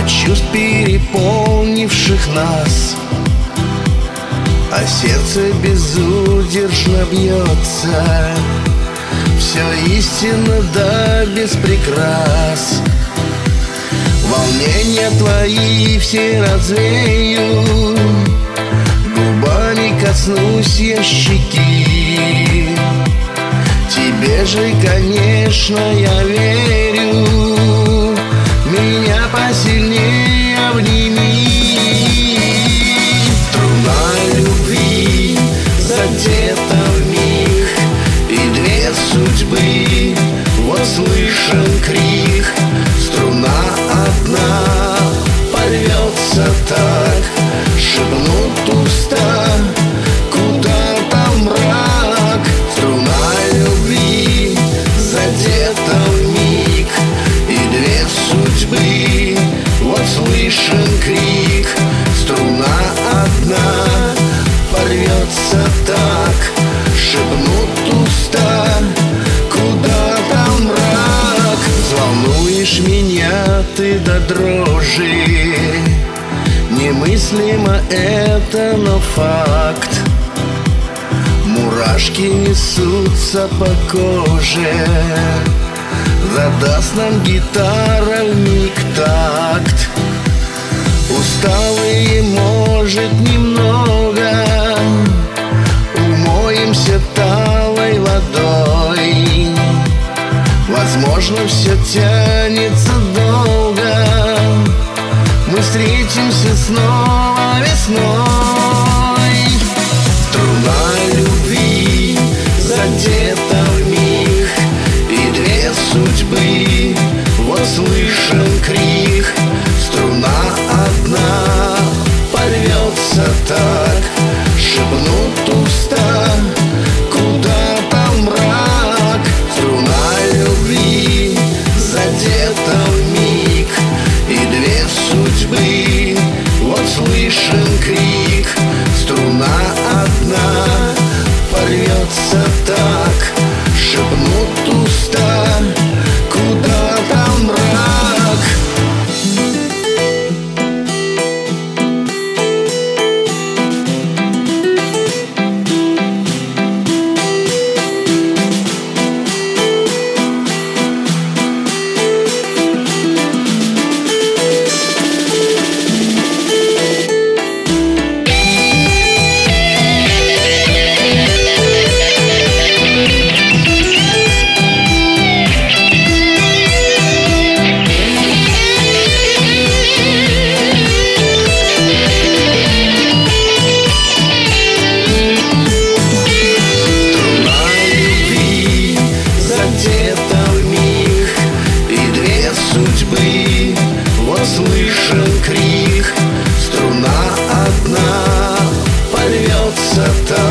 чувств, переполнивших нас, а сердце безудержно бьется. Все истинно да без прикрас. Волнения твои все развею, губами коснусь я щеки. Тебе же, конечно, я верю, меня посильнее обними. Струна любви задета вмиг, и две судьбы, вот слышен крик. Струна одна порвется так, шепнут уста, куда там мрак. Струна любви задета вмиг, и две судьбы, вот слышен крик. Струна одна порвется так, шепнут уста, куда там мрак. Взволнуешь меня ты до дрожи, немыслимо это, но факт. Мурашки несутся по коже, задаст нам гитара вмиг такт. Усталые, может, немного, умоемся талой водой. Возможно, все тянется долго, мы встретимся снова весной. Струна любви задета вмиг, и две судьбы, вот слышен крик. Струна одна порвется так, шепнут уста, куда там мрак. Струна любви задета вмиг, и две судьбы, вот слышен крик. Струна одна порвется так, шепнут уста, куда там мрак. Судьбы, вот слышен крик. Струна одна порвется так.